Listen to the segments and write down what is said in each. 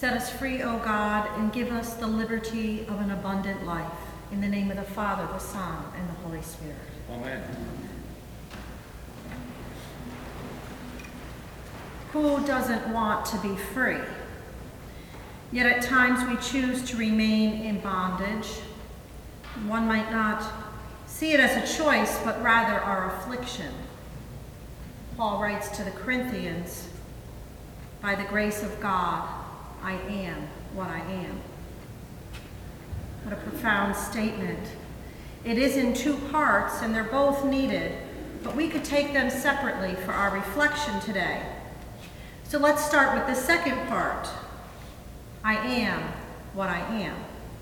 Set us free, O God, and give us the liberty of an abundant life. In the name of the Father, the Son, and the Holy Spirit. Amen. Who doesn't want to be free? Yet at times we choose to remain in bondage. One might not see it as a choice, but rather our affliction. Paul writes to the Corinthians, "By the grace of God, I am what I am." What a profound statement. It is in two parts, and they're both needed, but we could take them separately for our reflection today. So let's start with the second part. I am what I am.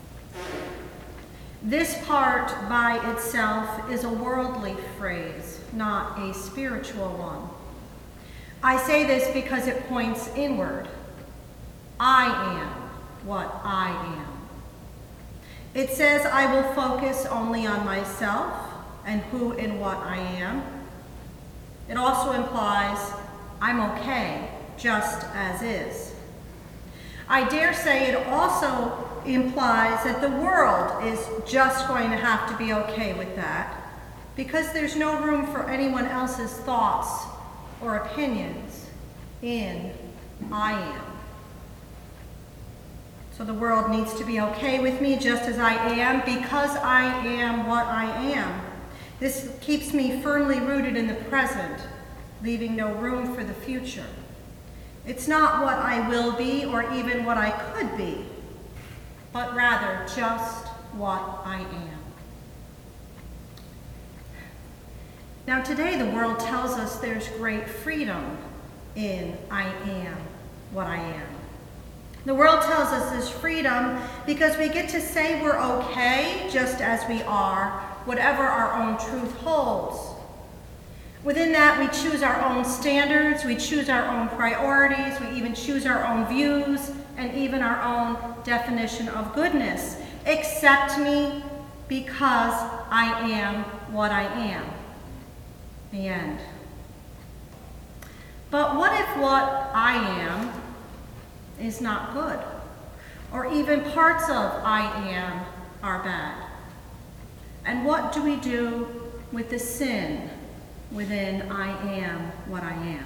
This part by itself is a worldly phrase, not a spiritual one. I say this because it points inward. I am what I am. It says I will focus only on myself and who and what I am. It also implies I'm okay just as is. I dare say it also implies that the world is just going to have to be okay with that, because there's no room for anyone else's thoughts or opinions in I am. So the world needs to be okay with me just as I am, because I am what I am. This keeps me firmly rooted in the present, leaving no room for the future. It's not what I will be or even what I could be, but rather just what I am. Now today the world tells us there's great freedom in I am what I am. The world tells us there's freedom because we get to say we're okay just as we are, whatever our own truth holds. Within that, we choose our own standards, we choose our own priorities, we even choose our own views, and even our own definition of goodness. Accept me because I am what I am. The end. But what if what I am is not good, or even parts of I am are bad? And what do we do with the sin within I am what I am?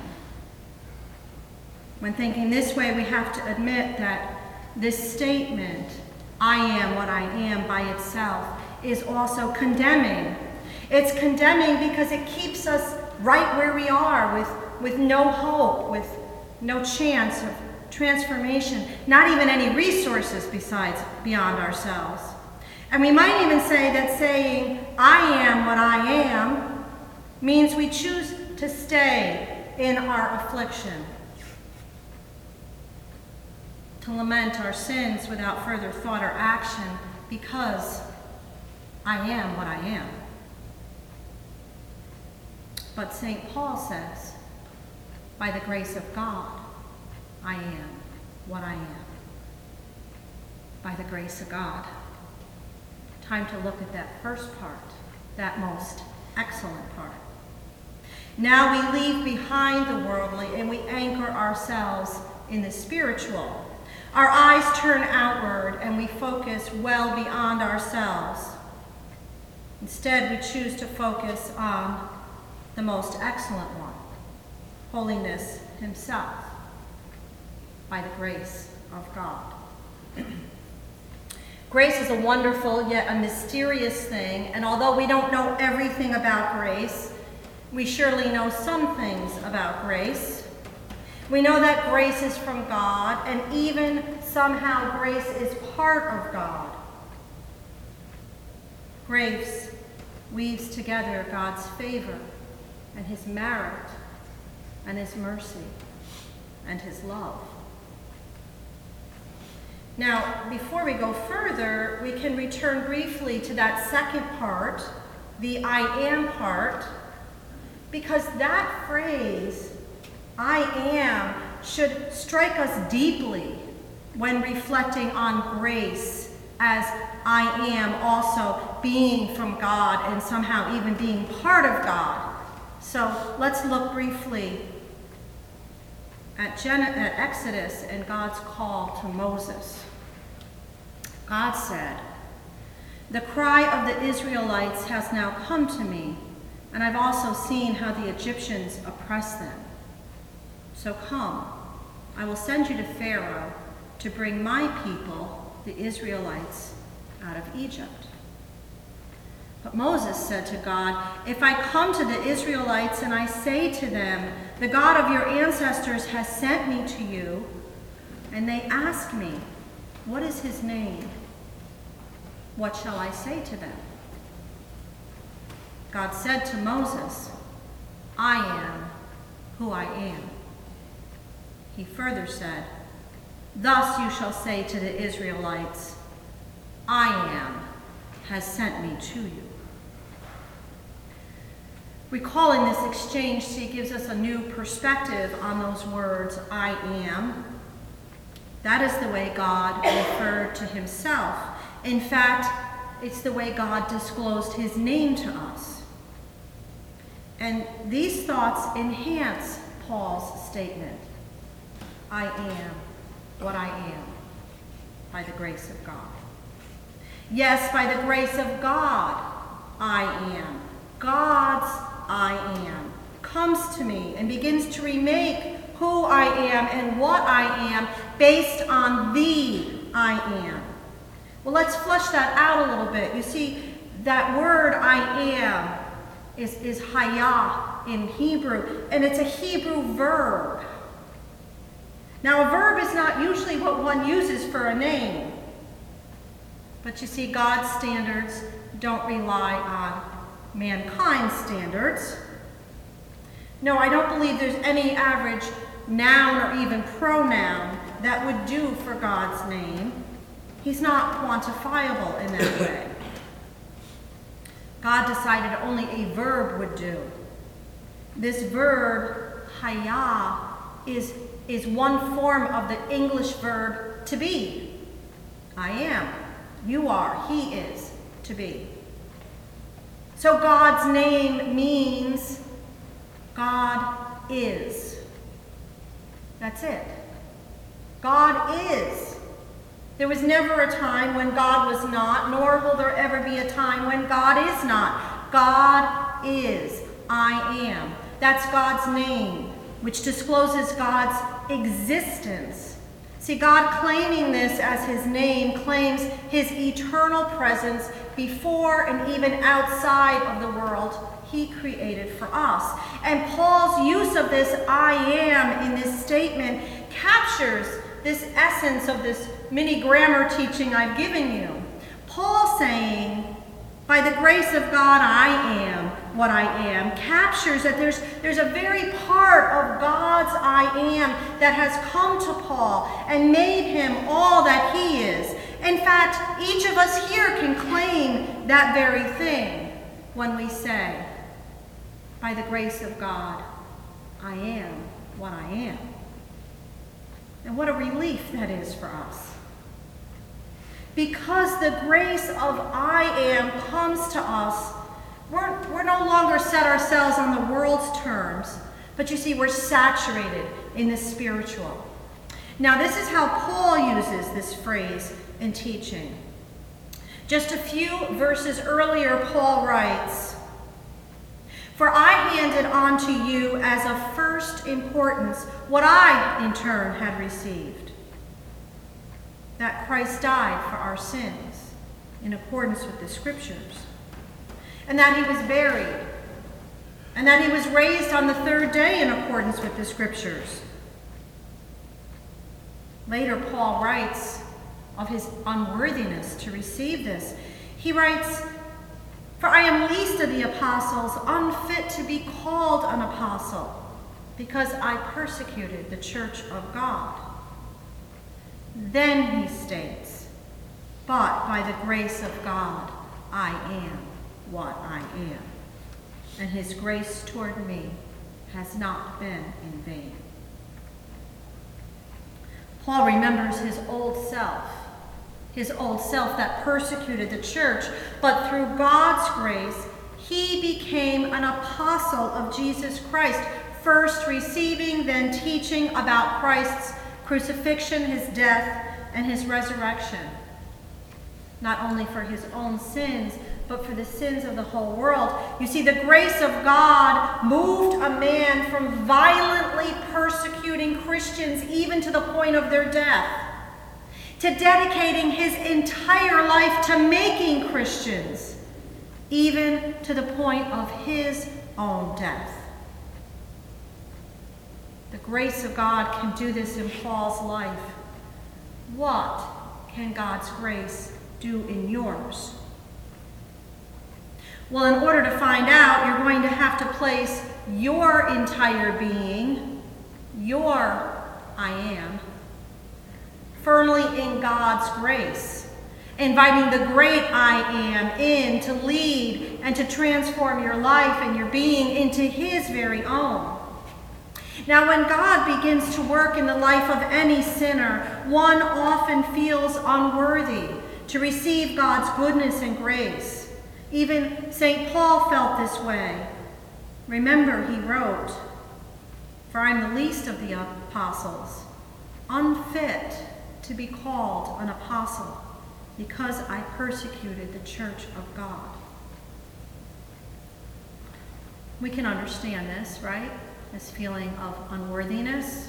When thinking this way, we have to admit that this statement, I am what I am, by itself is also condemning. It's condemning because it keeps us right where we are with no hope, with no chance of transformation, not even any resources beyond ourselves. And we might even say that saying, I am what I am, means we choose to stay in our affliction, to lament our sins without further thought or action, because I am what I am. But St. Paul says, by the grace of God, I am what I am. By the grace of God. Time to look at that first part, that most excellent part. Now we leave behind the worldly and we anchor ourselves in the spiritual. Our eyes turn outward and we focus well beyond ourselves. Instead, we choose to focus on the most excellent one, holiness himself, by the grace of God. Grace is a wonderful yet a mysterious thing, and although we don't know everything about grace, we surely know some things about grace. We know that grace is from God, and even somehow grace is part of God. Grace weaves together God's favor and his merit and his mercy and his love. Now, before we go further, we can return briefly to that second part, the I am part, because that phrase, I am, should strike us deeply when reflecting on grace as I am also being from God and somehow even being part of God. So let's look briefly at Exodus and God's call to Moses. God said, "The cry of the Israelites has now come to me, and I've also seen how the Egyptians oppress them. So come, I will send you to Pharaoh to bring my people, the Israelites, out of Egypt." But Moses said to God, "If I come to the Israelites and I say to them, 'The God of your ancestors has sent me to you,' and they ask me, 'What is his name?' what shall I say to them?" God said to Moses, "I am who I am." He further said, "Thus you shall say to the Israelites, 'I am has sent me to you.'" Recalling this exchange, see, gives us a new perspective on those words, "I am." That is the way God referred to himself. In fact, it's the way God disclosed his name to us. And these thoughts enhance Paul's statement, "I am what I am by the grace of God." Yes, by the grace of God, I am. God's I am comes to me and begins to remake who I am and what I am based on the I am. Well, let's flesh that out a little bit. You see, that word I am is haya in Hebrew, and it's a Hebrew verb. Now, a verb is not usually what one uses for a name. But you see, God's standards don't rely on mankind's standards. No, I don't believe there's any average noun or even pronoun that would do for God's name. He's not quantifiable in that way. God decided only a verb would do. This verb, haya, is one form of the English verb to be. I am, you are, he is, to be. So God's name means God is. That's it. God is. There was never a time when God was not, nor will there ever be a time when God is not. God is. I am. That's God's name, which discloses God's existence. See, God claiming this as his name claims his eternal presence before and even outside of the world he created for us. And Paul's use of this I am in this statement captures this essence of this mini grammar teaching I've given you. Paul saying, by the grace of God, I am what I am, captures that there's a very part of God's I am that has come to Paul and made him all that he is. In fact, each of us here can claim that very thing when we say, by the grace of God, I am what I am. And what a relief that is for us. Because the grace of I am comes to us, we're no longer set ourselves on the world's terms, but you see, we're saturated in the spiritual. Now, this is how Paul uses this phrase in teaching. Just a few verses earlier, Paul writes, "For I handed on to you as of first importance what I, in turn, had received, that Christ died for our sins in accordance with the Scriptures, and that he was buried, and that he was raised on the third day in accordance with the Scriptures." Later, Paul writes of his unworthiness to receive this. He writes, "For I am least of the apostles, unfit to be called an apostle, because I persecuted the church of God." Then he states, "But by the grace of God, I am what I am. And his grace toward me has not been in vain." Paul remembers his old self that persecuted the church, but through God's grace, he became an apostle of Jesus Christ first receiving, then teaching about Christ's crucifixion, his death, and his resurrection, not only for his own sins, but for the sins of the whole world. You see, the grace of God moved a man from violently persecuting Christians even to the point of their death, to dedicating his entire life to making Christians, even to the point of his own death. The grace of God can do this in Paul's life. What can God's grace do in yours? Well, in order to find out, you're going to have to place your entire being, your I am, firmly in God's grace, inviting the great I am in to lead and to transform your life and your being into his very own. Now, when God begins to work in the life of any sinner, one often feels unworthy to receive God's goodness and grace. Even St. Paul felt this way. Remember, he wrote, "For I am the least of the apostles, unfit to be called an apostle, because I persecuted the church of God." We can understand this, right? This feeling of unworthiness.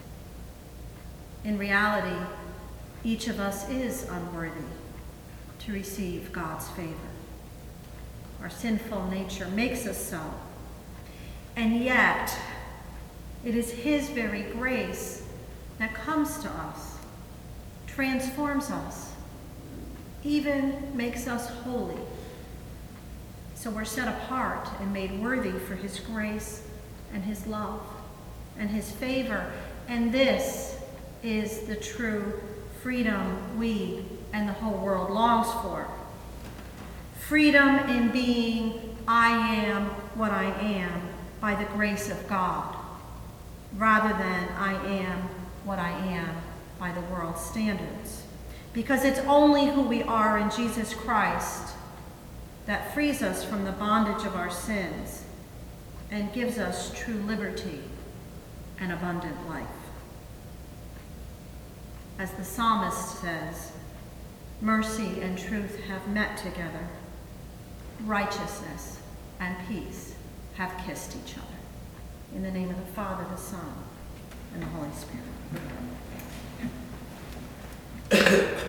In reality, each of us is unworthy to receive God's favor. Our sinful nature makes us so. And yet, it is his very grace that comes to us, transforms us, even makes us holy. So we're set apart and made worthy for his grace and his love and his favor. And this is the true freedom we and the whole world longs for. Freedom in being I am what I am by the grace of God, rather than I am what I am by the world's standards. Because it's only who we are in Jesus Christ that frees us from the bondage of our sins and gives us true liberty and abundant life. As the psalmist says, mercy and truth have met together. Righteousness and peace have kissed each other. In the name of the Father, the Son, and the Holy Spirit.